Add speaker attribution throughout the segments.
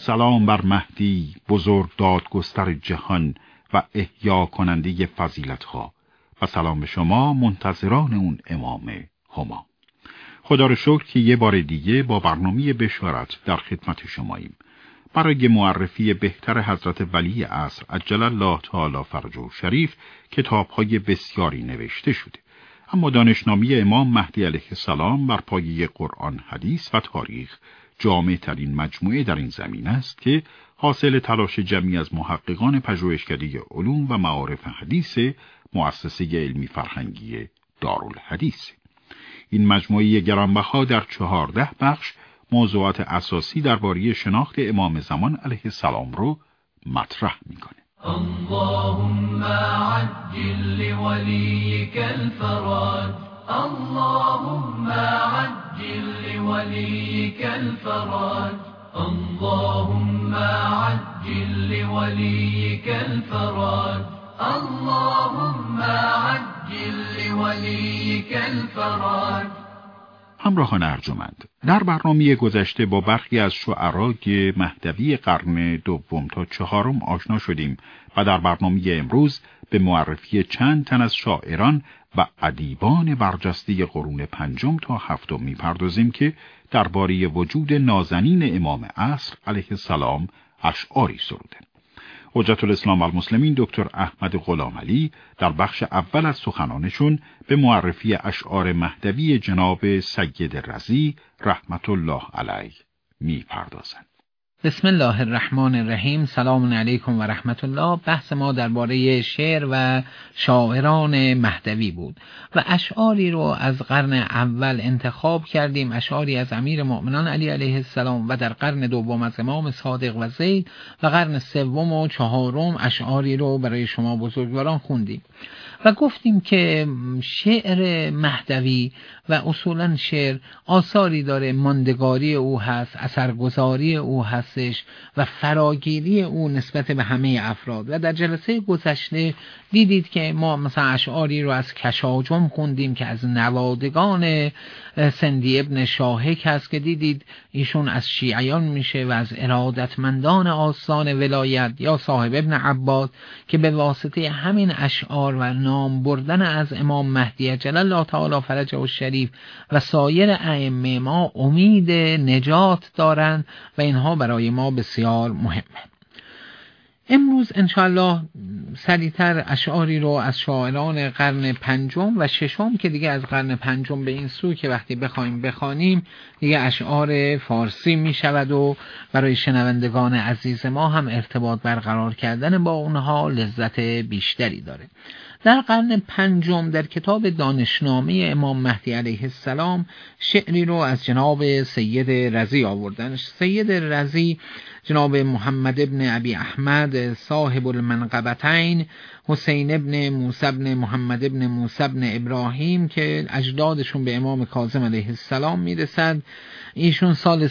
Speaker 1: سلام بر مهدی بزرگ دادگستر جهان و احیا کننده فضیلت‌ها و سلام به شما منتظران اون امام هما. خدا رو شکر که یه بار دیگه با برنامه بشارت در خدمت شماییم. برای معرفی بهتر حضرت ولی عصر عجل الله تعالی فرجه شریف کتاب‌های بسیاری نوشته شده، اما دانشنامه امام مهدی علیه السلام بر پایه قرآن، حدیث و تاریخ جامع ترین مجموعه در این زمین است که حاصل تلاش جمعی از محققان پژوهشکده علوم و معارف حدیث مؤسسه علمی فرهنگی دارالحدیث. این مجموعه گرانبها در 14 بخش موضوعات اساسی درباره شناخت امام زمان علیه السلام رو مطرح میکنه.
Speaker 2: اللهم عجل لوليك الفرج اللهم عجل لوليك الفرج اللهم عجل لوليك الفرج اللهم عجل لوليك الفرج.
Speaker 1: همراهان ارجمند، در برنامه گذشته با برخی از شعرای مهدوی قرن دوم تا چهارم آشنا شدیم و در برنامه امروز به معرفی چند تن از شاعران و ادیبان برجسته قرون پنجم تا هفتم می‌پردازیم که درباره وجود نازنین امام عصر علیه السلام اشعاری سرودند. حجت الاسلام و المسلمین دکتر احمد غلامعلی در بخش اول از سخنانشون به معرفی اشعار مهدوی جناب سید رضی رحمت الله علیه می‌پردازند.
Speaker 3: بسم الله الرحمن الرحیم. سلام علیکم و رحمت الله. بحث ما درباره شعر و شاعران مهدوی بود و اشعاری رو از قرن اول انتخاب کردیم، اشعاری از امیر مؤمنان علی علیه السلام و در قرن دوم از امام صادق و زید و قرن سوم و چهارم اشعاری رو برای شما بزرگواران خوندیم و گفتیم که شعر مهدوی و اصولا شعر آثاری داره، ماندگاری او هست، اثرگذاری او هستش و فراگیری او نسبت به همه افراد. و در جلسه گذشته دیدید که ما مثلا اشعاری رو از کشاجم خوندیم که از نوادگان سندی ابن شاهک هست که دیدید ایشون از شیعیان میشه و از ارادتمندان آستان ولایت، یا صاحب ابن عباد که به واسطه همین اشعار و نام بردن از امام مهدی عجل الله تعالی فرجه الشریف و سایر ائمه ما امید نجات دارند و اینها برای ما بسیار مهمه. امروز انشاءالله سریعتر اشعاری رو از شاعران قرن پنجم و ششم که دیگه از قرن پنجم به این سو که وقتی بخوایم بخوانیم دیگه اشعار فارسی می شود و برای شنوندگان عزیز ما هم ارتباط برقرار کردن با اونها لذت بیشتری داره. در قرن پنجم در کتاب دانشنامه امام مهدی علیه السلام شعری رو از جناب سید رضی آوردن. سید رضی جناب محمد ابن ابی احمد صاحب المنقبتین، حسین ابن موسی ابن محمد ابن موسی ابن ابراهیم که اجدادشون به امام کاظم علیه السلام میرسد. ایشون سال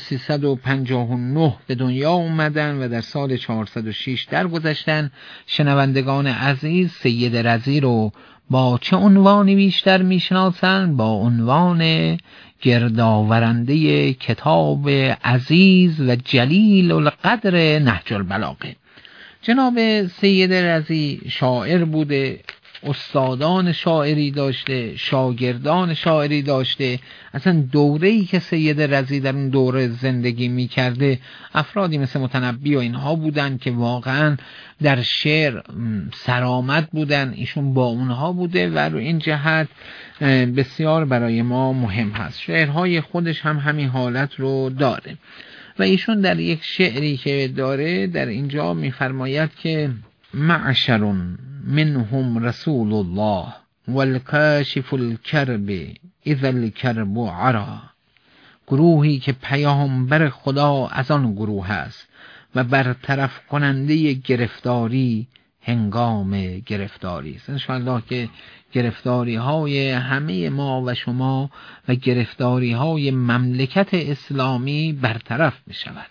Speaker 3: 359 به دنیا اومدن و در سال 406 درگذشتن. شنوندگان عزیز سید رضی رو با چه عنوانی بیشتر میشناسن؟ با عنوان گردآورنده کتاب عزیز و جلیل القدر نهج البلاغه. جناب سید رضی شاعر بوده، استادان شاعری داشته، شاگردان شاعری داشته. اصلا دوره‌ای که سید رضی در اون دوره زندگی می‌کرده افرادی مثل متنبی و اینها بودن که واقعا در شعر سرآمد بودن، ایشون با اونها بوده و رو این جهت بسیار برای ما مهم هست. شعرهای خودش هم همین حالت رو داره و ایشون در یک شعری که داره در اینجا می‌فرماید که معشر منهم رسول الله والکاشف الکرب اذا الکرب عرا. گروهی که پیامبر خدا از آن گروه است و برطرف کننده گرفتاری هنگام گرفتاری است. انشاءالله که گرفتاری های همه ما و شما و گرفتاری های مملکت اسلامی برطرف می شود.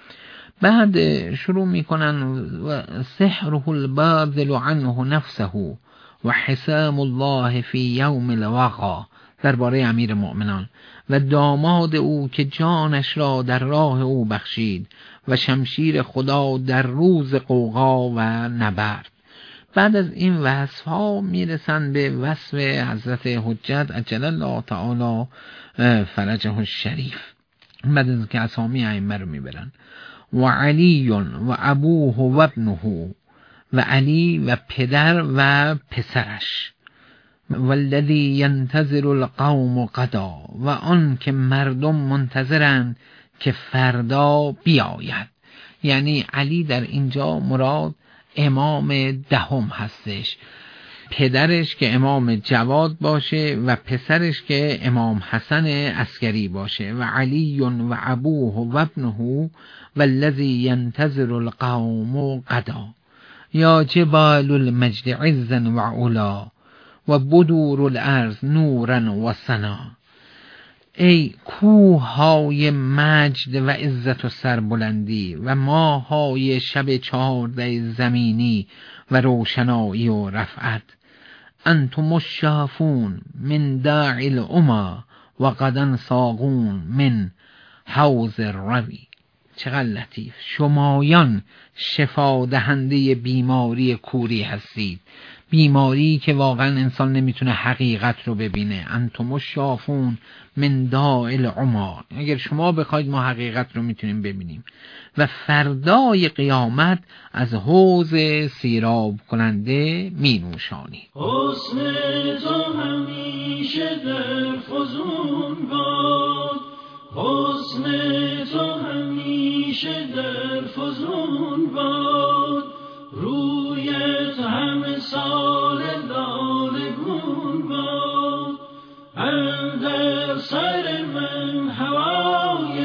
Speaker 3: بعد شروع میکنن و سحره الباذل عنه نفسه و حسام الله فی یوم الوقا درباره امیر مؤمنان و داماد او که جانش را در راه او بخشید و شمشیر خدا در روز غوغا و نبرد. بعد از این وصف ها میرسن به وصف حضرت حجت عجل الله تعالی فرجه الشریف. بعد از که اسامی ائمه رو میبرن و علی و ابوه و ابنه، و علی و پدر و پسرش، والذی ینتظر القوم غدا، و آن که مردم منتظرند که فردا بیاید. یعنی علی در اینجا مراد امام دهم هستش، پدرش که امام جواد باشه و پسرش که امام حسن عسکری باشه. و علی و ابوه و ابنه والذی ینتظر القوم غدا، یا جبال المجد عزا و علا و بدور الارض نورا و سنا. ای کوههای مجد و عزت و سربلندی و ماهای شب 14 زمینی و روشنایی و رفعت، انتم الشافون من داعی الامه و غدا ساقون من حوض الروی. چقدر لطیف، شمایان شفا دهنده بیماری کوری هستید، بیماری که واقعا انسان نمیتونه حقیقت رو ببینه. انتم الشافون من داعی العمی، اگر شما بخواید ما حقیقت رو میتونیم ببینیم. و فردای قیامت از حوض سیراب کننده می نوشانید.
Speaker 2: حسن تو همیشه در فزون باد، حسن تو همیشه در فزون باد، رویت همه سال لاله گون باد، اندر سر من هوای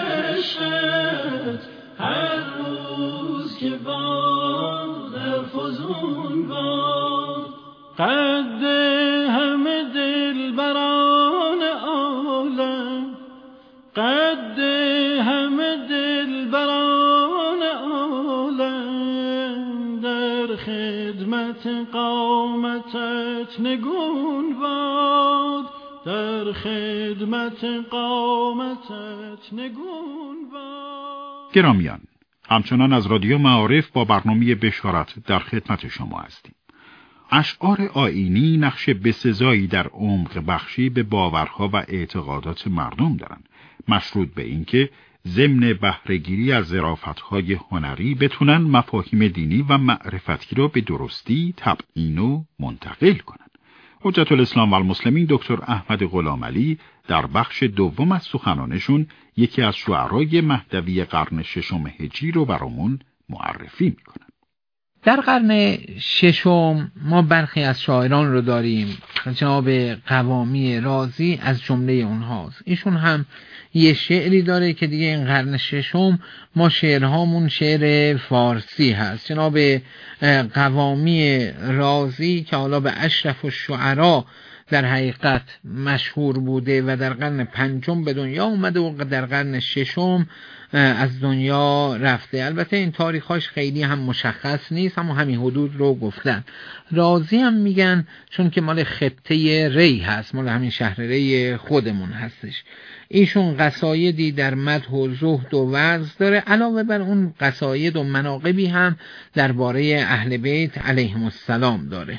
Speaker 2: عشقت، هر روز که باد در فزون باد. قد همه دلبران عالم، قد همه دلبران عالم، در خدمت قامتت نگون باد، در خدمت قامتت نگون باد.
Speaker 1: گرامیان، همچنان از رادیو معارف با برنامه بشارت در خدمت شما هستیم. اشعار آیینی نقش بسزایی در عمق بخشی به باورها و اعتقادات مردم دارند، مشروط به اینکه ضمن بهره‌گیری از ظرافت‌های هنری بتونن مفاهیم دینی و معرفتی را به درستی تبیین و منتقل کنند. حجت الاسلام و المسلمین دکتر احمد غلامعلی در بخش دوم از سخنانشون یکی از شعرای مهدوی قرن 6 هجری رو برامون معرفی میکنن.
Speaker 3: در قرن 6 ما برخی از شاعران رو داریم، جناب قوامی رازی از جمله اونهاست. ایشون هم یه شعری داره که دیگه این قرن 6 ما شعرهامون شعر فارسی هست. جناب قوامی رازی که حالا به اشرف الشعرا در حقیقت مشهور بوده و در قرن 5 به دنیا اومده و در قرن 6 از دنیا رفته. البته این تاریخاش خیلی هم مشخص نیست، اما همین حدود رو گفتن. رازی هم میگن چون که مال خطه ری هست، مال همین شهر ری خودمون هستش. ایشون قصایدی در مدح و زهد و وعظ داره، علاوه بر اون قصاید و مناقبی هم درباره اهل بیت علیهم السلام داره.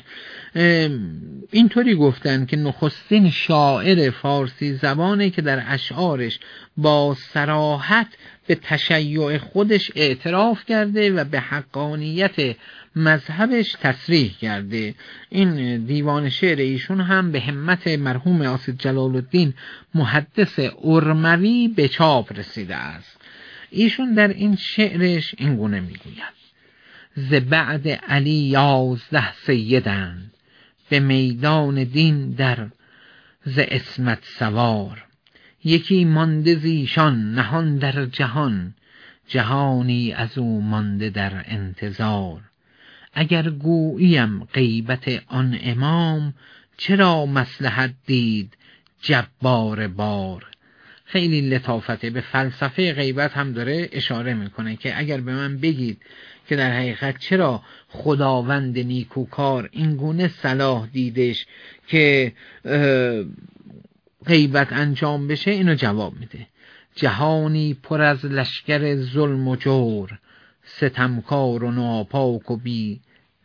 Speaker 3: اینطوری گفتن که نخستین شاعر فارسی زبانه که در اشعارش با صراحت به تشیع خودش اعتراف کرده و به حقانیت مذهبش تصریح کرده. این دیوان شعر ایشون هم به همت مرحوم آصد جلال الدین محدث ارموی به چاپ رسیده است. ایشون در این شعرش این گونه میگوید: ز بعد علی 11 سیدند، به میدان دین در ز عصمت سوار، یکی مانده زیشان نهان در جهان، جهانی از او مانده در انتظار. اگر گوییم غیبت آن امام، چرا مصلحت دید جبار بار. خیلی لطافته، به فلسفه غیبت هم داره اشاره میکنه که اگر به من بگید که در حقیقت چرا خداوند نیکوکار این گونه صلاح دیدش که غیبت انجام بشه اینو جواب میده: جهانی پر از لشکر ظلم و جور، ستمکار و ناپاک و بی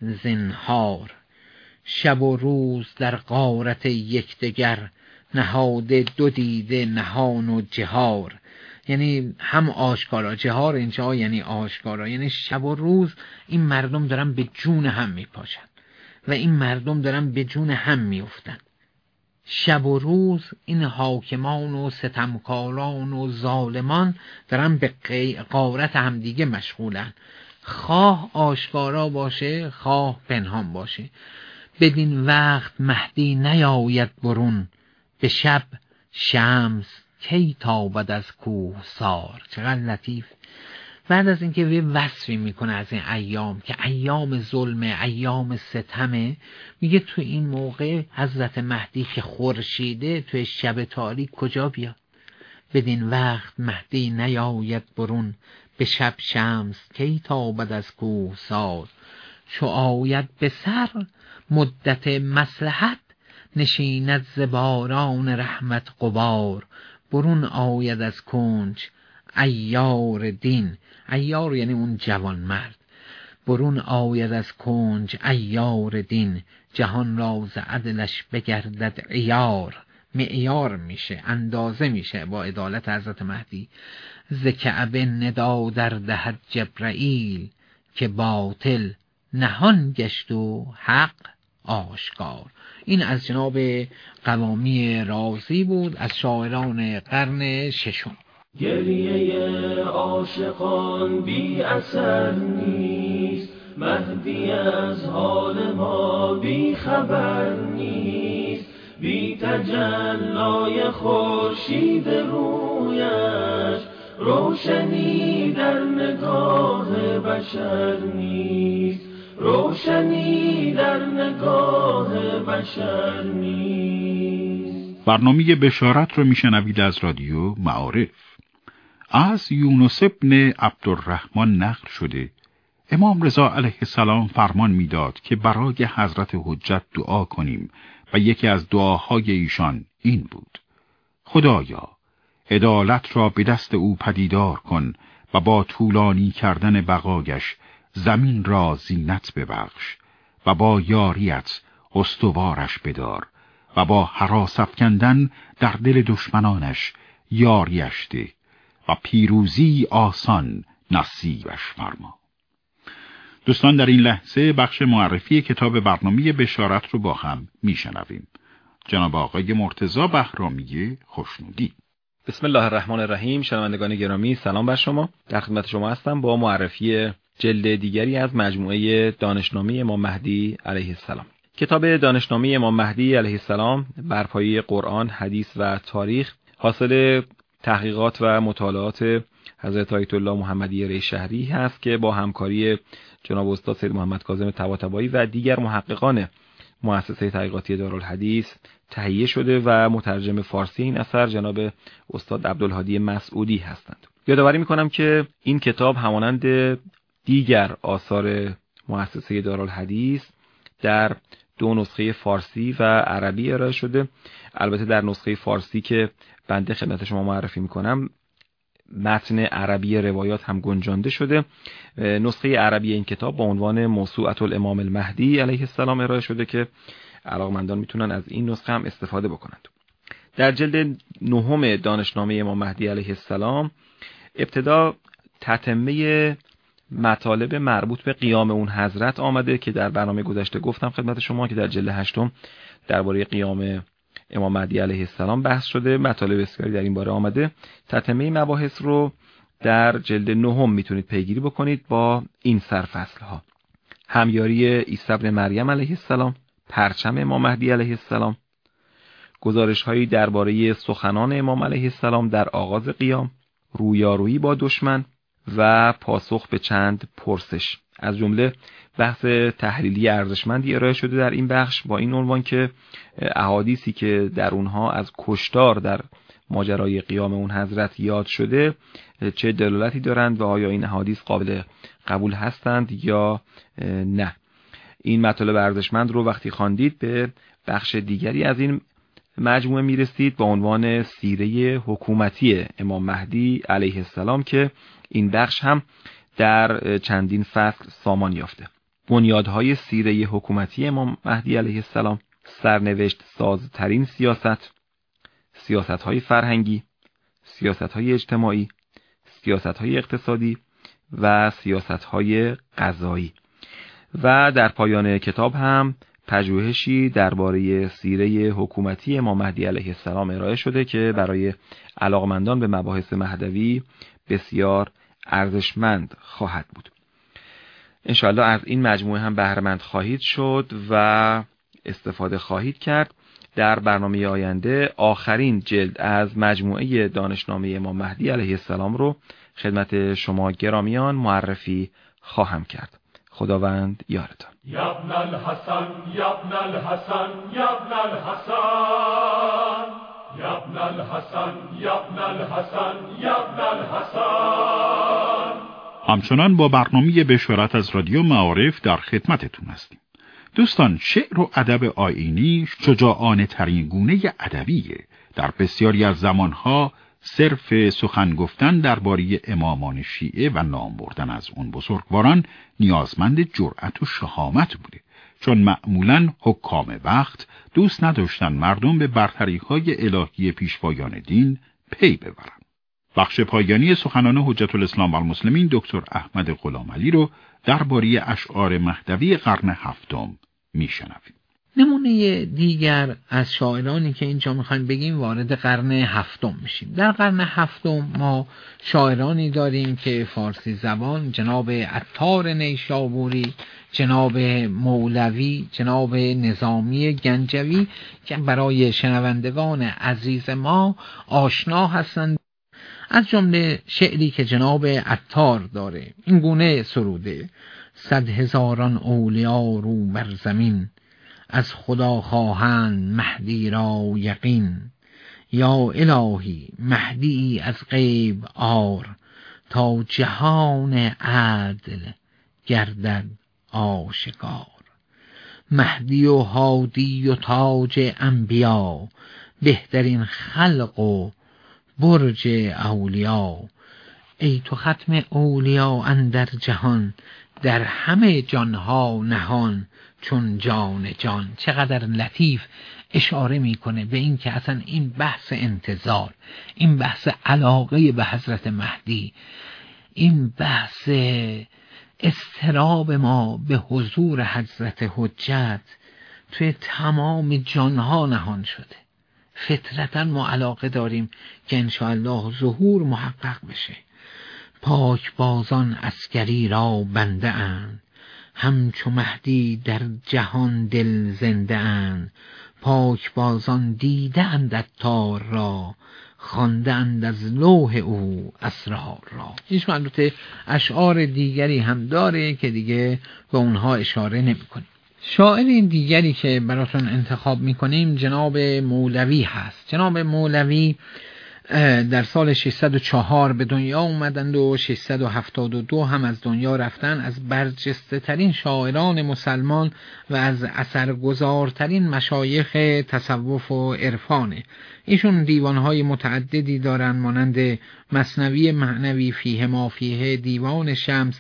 Speaker 3: زنهار. شب و روز در غارت یکدیگر، نهاده دو دیده نهان و جهار. یعنی هم آشکارا، جهار اینجا یعنی آشکارا، یعنی شب و روز این مردم دارن به جون هم میپاشن و این مردم دارن به جون هم میافتن. شب و روز این حاکمان و ستمکاران و ظالمان دارن به غارت همدیگه مشغولن، خواه آشکارا باشه خواه پنهان باشه. بدین وقت مهدی نیاید برون، به شب شمس کی تابد از کوهسار. چقدر لطیف. بعد از اینکه یه وصفی میکنه از این ایام که ایام ظلمه، ایام ستمه، میگه تو این موقع حضرت مهدی که خورشیده توی شب تاریک کجا بیاد؟ بدین وقت مهدی نیاید برون، به شب شمس کی تابد از کوهسار. چو آید به سر مدت مصلحت، نشیند ز باران رحمت غبار. برون آید از کنج عیار دین، عیار یعنی اون جوان مرد. برون آید از کنج عیار دین، جهان را ز عدلش بگردد عیار. معیار میشه، اندازه میشه با عدالت حضرت مهدی. ز کعبه ندا در دهد جبرائیل، که باطل نهان گشت و حق آشکار. این از جناب قوامی رازی بود، از شاعران قرن ششم.
Speaker 2: گریه عاشقان بی اثر نیست، مهدی از حال ما بی خبر نیست. بی تجلای خورشید رویش، روشنی در نگاه بشر نیست. روشنی در نگاه بشر نیست.
Speaker 1: برنامه بشارت رو میشنوید از رادیو معارف. از یونس ابن عبدالرحمن نقل شده امام رضا علیه السلام فرمان میداد که برای حضرت حجت دعا کنیم و یکی از دعاهای ایشان این بود: خدایا عدالت را به دست او پدیدار کن و با طولانی کردن بقایش زمین را زینت ببخش و با یاریت استوارش بدار و با هراس افکندن در دل دشمنانش یاریش ده و پیروزی آسان نصیبش فرما. دوستان، در این لحظه بخش معرفی کتاب برنامه بشارت رو با هم میشنویم. جناب آقای مرتضی بهرامی خوشنودی.
Speaker 4: بسم الله الرحمن الرحیم. شنوندگان گرامی، سلام بر شما. در خدمت شما هستم با معرفی جلد دیگری از مجموعه دانشنامه امام مهدی علیه السلام. کتاب دانشنامه امام مهدی علیه السلام بر پایه قرآن، حدیث و تاریخ حاصل تحقیقات و مطالعات حضرت آیت الله محمدی ریشهری هست که با همکاری جناب استاد سید محمد کاظم طباطبایی و دیگر محققان مؤسسه تحقیقاتی دارالحدیث تهیه شده و مترجم فارسی این اثر جناب استاد عبدالهادی مسعودی هستند. یادآوری می‌کنم که این کتاب همانند دیگر آثار مؤسسه دارالحدیث در دو نسخه فارسی و عربی ارائه شده. البته در نسخه فارسی که بنده خدمت شما معرفی می‌کنم متن عربی روایات هم گنجانده شده. نسخه عربی این کتاب با عنوان موسوعة الامام المهدی علیه السلام ارائه شده که علاقمندان میتونن از این نسخه هم استفاده بکنند. در جلد 9 دانشنامه امام مهدی علیه السلام ابتدا تتمه مطالب مربوط به قیام اون حضرت آمده که در برنامه گذشته گفتم خدمت شما که در جلد 8 درباره قیام امام مهدی علیه السلام بحث شده. مطالب بسیاری در این باره آمده. تتمه مباحث رو در جلد 9 میتونید پیگیری بکنید با این سرفصل ها: همیاری عیسی ابن مریم علیه السلام، پرچم امام مهدی علیه السلام، گزارش هایی درباره سخنان امام علیه السلام در آغاز قیام، رویارویی با دشمن و پاسخ به چند پرسش. از جمله بحث تحلیلی ارزشمندی ارائه شده در این بخش با این عنوان که احادیثی که در اونها از کشتار در ماجرای قیام اون حضرت یاد شده چه دلالتی دارند و آیا این احادیث قابل قبول هستند یا نه. این مطالب ارزشمند رو وقتی خواندید به بخش دیگری از این مجموعه میرسید با عنوان سیره حکومتی امام مهدی علیه السلام که این بخش هم در چندین فصل سامان یافته. بنیادهای سیره حکومتی امام مهدی علیه السلام: سرنوشت سازترین سیاست‌های فرهنگی، سیاست‌های اجتماعی، سیاست‌های اقتصادی و سیاست‌های قضایی. و در پایان کتاب هم پژوهشی درباره سیره حکومتی امام مهدی علیه السلام ارائه شده که برای علاقمندان به مباحث مهدوی بسیار ارزشمند خواهد بود. انشاءالله از این مجموعه هم بهره‌مند خواهید شد و استفاده خواهید کرد. در برنامه آینده آخرین جلد از مجموعه دانشنامه امام مهدی علیه السلام رو خدمت شما گرامیان معرفی خواهم کرد. خداوند یارتان.
Speaker 2: یا ابن الحسن یا ابن الحسن یا ابن الحسن یا ابن الحسن یا ابن الحسن یا ابن الحسن.
Speaker 1: همچنان با برنامه بشارت از رادیو معارف در خدمتتون هستیم. دوستان، شعر و ادب آیینی شجاعانه ترین گونه ادبیه. در بسیاری از زمانها صرف سخن گفتن درباره امامان شیعه و نام بردن از اون بزرگواران نیازمند جرأت و شهامت بوده، چون معمولاً حکام وقت دوست نداشتن مردم به برتری‌های الهی پیشوایان دین پی ببرن. بخش پایانی سخنان حجت الاسلام و المسلمین دکتر احمد غلامعلی رو درباره اشعار مهدوی قرن هفتم میشنویم.
Speaker 3: نمونه دیگر از شاعرانی که اینجا میخوایم بگیم وارد قرن هفتم میشیم. در قرن هفتم ما شاعرانی داریم که فارسی زبان، جناب عطار نیشابوری، جناب مولوی، جناب نظامی گنجوی که برای شنوندگان عزیز ما آشنا هستند. از جمله شعری که جناب عطار داره این گونه سروده: 100,000 اولیا رو بر زمین، از خدا خواهند مهدی را یقین. یا الهی مهدی از غیب آر، تا جهان عدل گردد آشکار. مهدی و هادی و تاج انبیا، بهترین خلق و برج اولیا. ای تو ختم اولیا اندر جهان، در همه جانها نهان چون جان جان. چقدر لطیف اشاره میکنه به این که اصلا این بحث انتظار، این بحث علاقه به حضرت مهدی، این بحث استراب ما به حضور حضرت حجت توی تمام جانها نهان شده. فطرتا ما علاقه داریم که انشاءالله ظهور محقق بشه. پاک بازان عسکری را بنده اند، همچو مهدی در جهان دل زنده اند. پاک بازان دیده اند عطار را، خوانده اند از لوح او اسرار را. هیچ البته اشعار دیگری هم داره که دیگه به اونها اشاره نمی کنیم. شاعر دیگری که براتون انتخاب میکنیم جناب مولوی هست. جناب مولوی در سال 604 به دنیا اومدند و 672 هم از دنیا رفتن. از برجسته ترین شاعران مسلمان و از اثرگذارترین مشایخ تصوف و عرفانه. ایشون دیوانهای متعددی دارن مانند مثنوی معنوی، فیه ما فیه، دیوان شمس،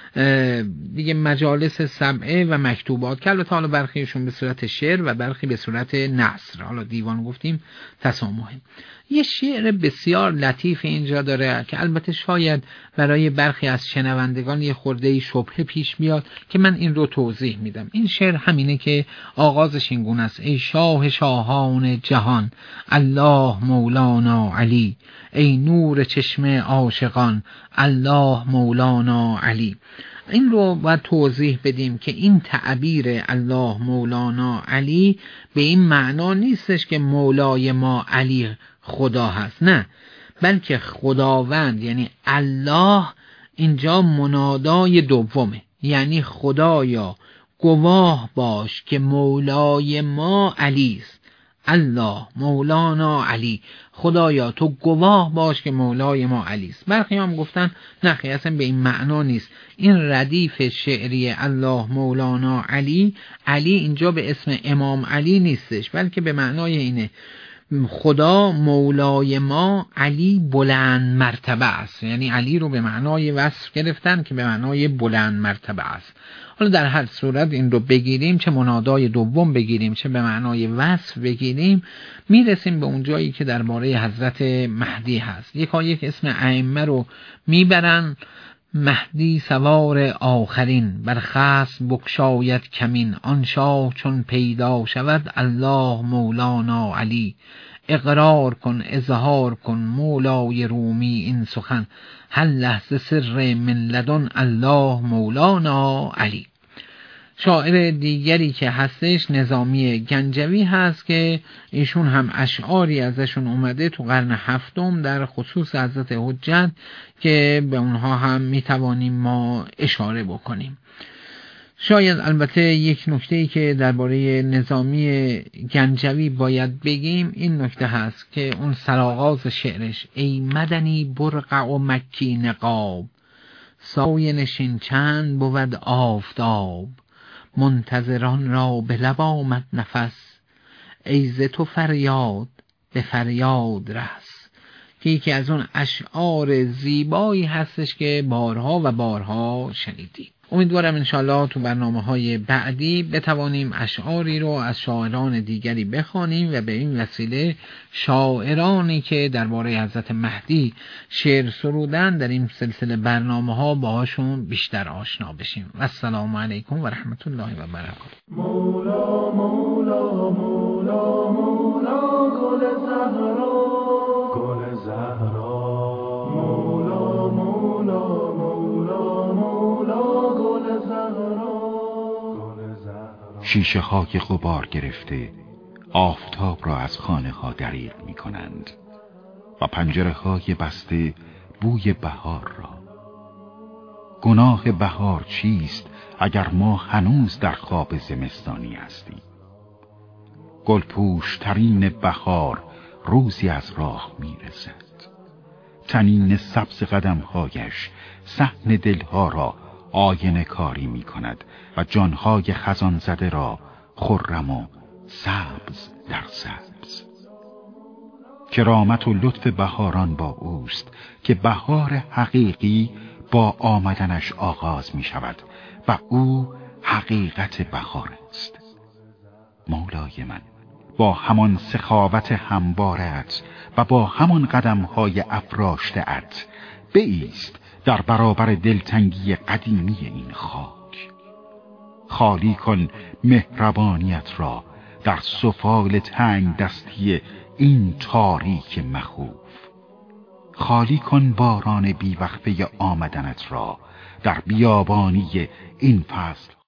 Speaker 3: دیگه مجالس سبعه و مکتوبات که البته حالا برخیشون به صورت شعر و برخی به صورت نثر. حالا دیوان گفتیم تسامحه. یه شعر بسیار لطیف اینجا داره که البته شاید برای برخی از شنوندگان یه خورده شبهه پیش میاد که من این رو توضیح میدم. این شعر همینه که آغازش این گونه است: ای شاه شاهان جهان، الله مولانا علی. ای نور چشم عاشقان، الله مولانا علی. این رو باید توضیح بدیم که این تعبیر الله مولانا علی به این معنا نیستش که مولای ما علی خدا هست، نه، بلکه خداوند یعنی الله اینجا منادای دومه، یعنی خدایا گواه باش که مولای ما علی است. الله مولانا علی، خدایا تو گواه باش که مولای ما علی است. برخی هم گفتن نه خیلی اصلا به این معنا نیست. این ردیف شعری الله مولانا علی، علی اینجا به اسم امام علی نیستش، بلکه به معنای اینه خدا مولای ما علی بلند مرتبه است. یعنی علی رو به معنای وصف گرفتن که به معنای بلند مرتبه است. حالا در هر صورت این رو بگیریم، چه منادای دوم بگیریم چه به معنای وصف بگیریم، میرسیم به اون جایی که درباره حضرت مهدی هست. یک اسم ائمه رو میبرن: مهدی سوار آخرین، بر خصم بگشاید کمین، آن شاه چون پیدا شود الله مولانا علی، اقرار کن اظهار کن مولای رومی این سخن، هر لحظه سر من لدن الله مولانا علی. شاعر دیگری که هستش نظامی گنجوی هست که ایشون هم اشعاری ازشون اومده تو قرن هفتم در خصوص حضرت حجت که به اونها هم میتوانیم ما اشاره بکنیم. شاید البته یک نکته‌ای که درباره نظامی گنجوی باید بگیم این نکته هست که اون سرآغاز شعرش: ای مدنی برقع و مکی نقاب، سایه نشین چند بود آفتاب، منتظران را به لب آمد نفس، ای ز تو فریاد به فریاد رس. که یکی از اون اشعار زیبایی هستش که بارها و بارها شنیدید. امیدوارم انشالله تو برنامه‌های بعدی بتوانیم اشعاری رو از شاعران دیگری بخوانیم و به این وسیله شاعرانی که درباره حضرت مهدی شعر سرودن در این سلسله برنامه‌ها باهاشون بیشتر آشنا بشیم. السلام علیکم و رحمت الله و برکاته.
Speaker 2: مولا مولا مولا مولا گل زهرا، گل زهرا، مولا مولا مولا مولا گل زهرا، گل زهرا.
Speaker 1: شیشه های غبار گرفته آفتاب را از خانه ها دریغ می کنند و پنجره های بسته بوی بهار را. گناه بهار چیست اگر ما هنوز در خواب زمستانی هستیم؟ گلپوش ترین بهار روزی از راه می رسد. تنین سبز قدمهایش صحن دلها را آینه کاری می کند و جانهای خزان زده را خرم و سبز در سبز. کرامت و لطف بهاران با اوست که بهار حقیقی با آمدنش آغاز می شود و او حقیقت بهار است. مولای من، با همان سخاوت هموارت و با همان قدمهای افراشته‌ات بایست در برابر دلتنگی قدیمی این خاک. خالی کن مهربانیت را در سفال تنگ دستی این تاریک مخوف. خالی کن باران بیوقفه آمدنت را در بیابانی این فصل